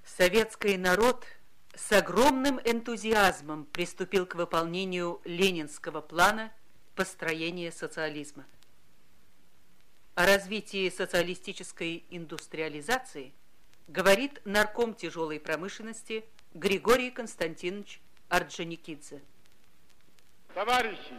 Советский народ с огромным энтузиазмом приступил к выполнению ленинского плана построения социализма. О развитии социалистической индустриализации говорит нарком тяжелой промышленности Григорий Константинович Орджоникидзе. Товарищи,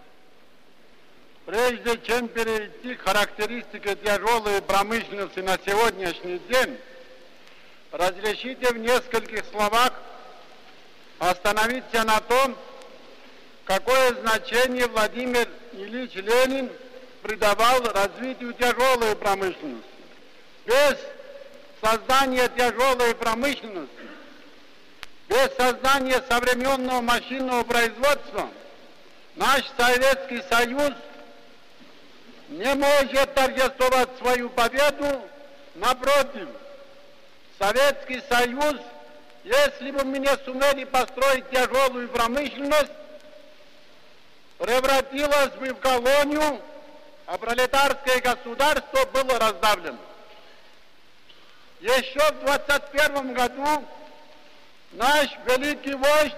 прежде чем перейти к характеристике тяжелой промышленности на сегодняшний день, разрешите в нескольких словах остановиться на том, какое значение Владимир Ильич Ленин придавал развитию тяжелой промышленности. Без создания тяжелой промышленности, без создания современного машинного производства наш Советский Союз не может торжествовать свою победу. Напротив, Советский Союз, если бы мы не сумели построить тяжелую промышленность, превратилось бы в колонию, а пролетарское государство было раздавлено. Еще в 1921 году наш великий вождь,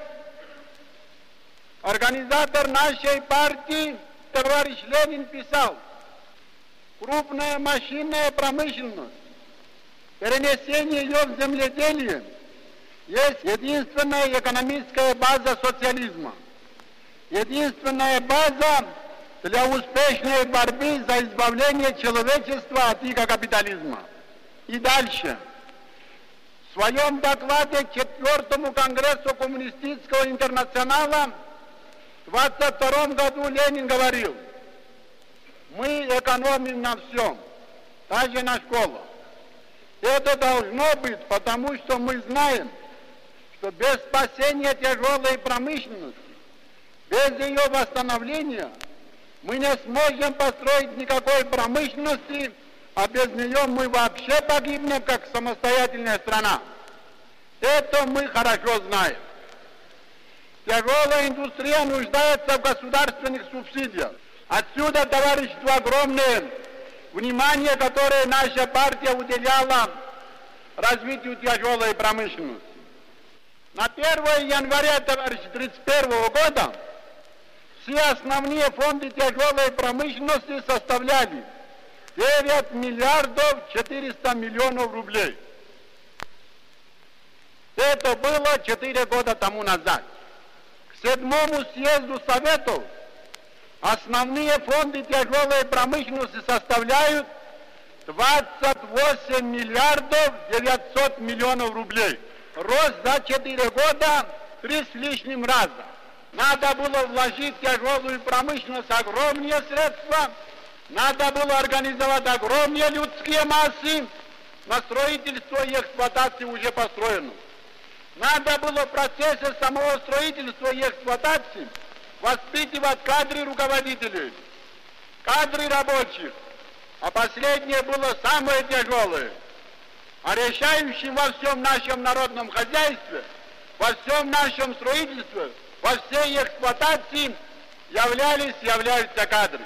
организатор нашей партии, товарищ Ленин писал: крупная машинная промышленность, перенесение ее в земледелие есть единственная экономическая база социализма, единственная база для успешной борьбы за избавление человечества от иго капитализма. И дальше. В своем докладе к 4-му Конгрессу Коммунистического интернационала в 1922 году Ленин говорил: мы экономим на всем, даже на школах. Это должно быть, потому что мы знаем, что без спасения тяжелой промышленности, без ее восстановления, мы не сможем построить никакой промышленности, а без нее мы вообще погибнем как самостоятельная страна. Это мы хорошо знаем. Тяжелая индустрия нуждается в государственных субсидиях. Отсюда, товарищество, огромное внимание, которое наша партия уделяла развитию тяжелой промышленности. На 1 января, товарищи, 1931 года все основные фонды тяжелой промышленности составляли 9 миллиардов 400 миллионов рублей. Это было 4 года тому назад. К 7-му съезду Советов основные фонды тяжелой промышленности составляют 28 миллиардов 900 миллионов рублей. Рост за 4 года 3 с лишним раза. Надо было вложить в тяжелую промышленность огромные средства, надо было организовать огромные людские массы на строительство и эксплуатацию уже построенного. Надо было в процессе самого строительства и эксплуатации воспитывать кадры руководителей, кадры рабочих, а последнее было самое тяжелое. А решающим во всем нашем народном хозяйстве, во всем нашем строительстве, во всей эксплуатации являются кадры.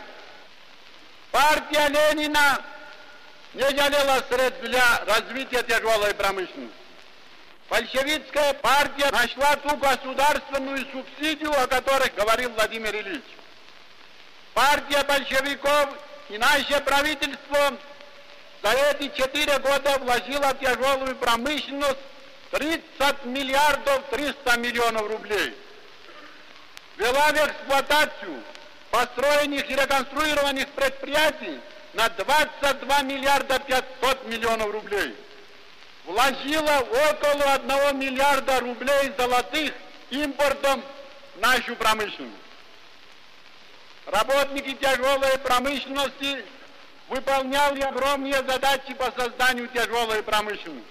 Партия Ленина не жалела средств для развития тяжелой промышленности. Большевистская партия нашла ту государственную субсидию, о которой говорил Владимир Ильич. Партия большевиков и наше правительство за эти 4 года вложила в тяжелую промышленность 30 миллиардов 300 миллионов рублей. Ввела в эксплуатацию построенных и реконструированных предприятий на 22 миллиарда 500 миллионов рублей. Вложила около 1 миллиарда рублей золотых импортом в нашу промышленность. Работники тяжелой промышленности выполняли огромные задачи по созданию тяжелой промышленности.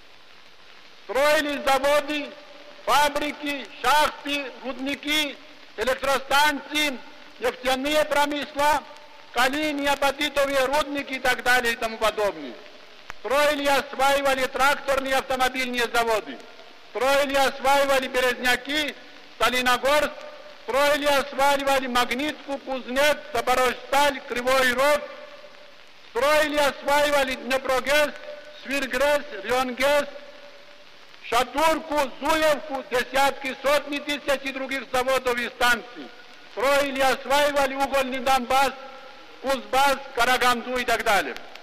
Строили заводы, фабрики, шахты, рудники, электростанции, нефтяные промысла, калийные, апатитовые рудники и так далее и тому подобное. Строили и осваивали тракторные автомобильные заводы. Строили и осваивали Березняки, Сталиногорск. Строили и осваивали Магнитку, Кузнец, Запорожсталь, Кривой Рог. Строили и осваивали Днепрогэс, Свиргрэс, Рионгэс. Шатурку, Зуевку, десятки, сотни тысяч и других заводов и станций. Строили и осваивали угольный Донбасс, Кузбасс, Караганду и так далее.